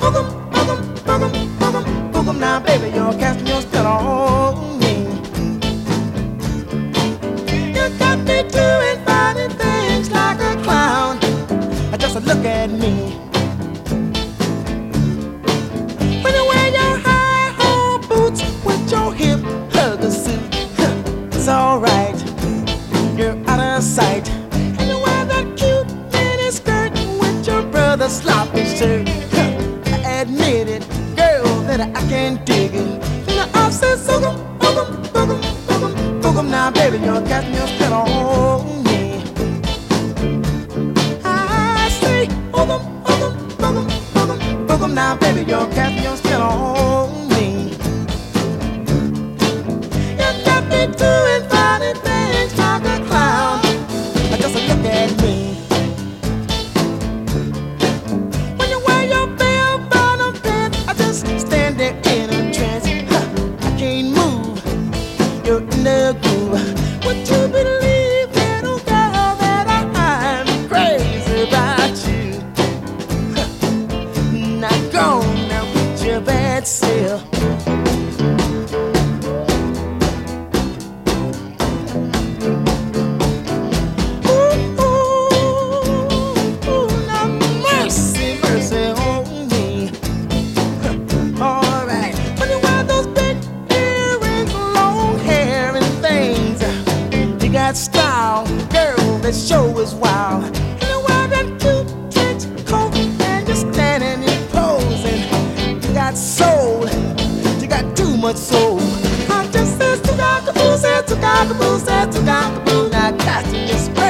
boogum now, baby, you're casting your spell on me. You got me doing funny things like a clown. Just look at me. When you wear your high-hole boots with your hip hugger suit, it's alright, you're out of sight. And you wear that cute mini skirt with your brother's sloppy shirt. I admit it, girl, that I can't dig it. And I say, boogum, boogum, boogum, boogum, boogum. Now, baby, you're casting your spell on me. I say, boogum, boogum, boogum, boogum, boogum. Now, baby, you're casting your spell on me. You got me doing funny things like a clown. Just look at me. When you wear your bell bottom pants, I just stand there in a trance. I can't move, you're in the groove. Would you believe, little girl, that I'm crazy about you? Now go, now with your bad self. Style, girl, that show is wild. And you wear that cute trench coat and you're standing and posing. You got soul, you got too much soul. I just said to cockaboo, said to cockaboo, said to cockaboo. Now casting your spell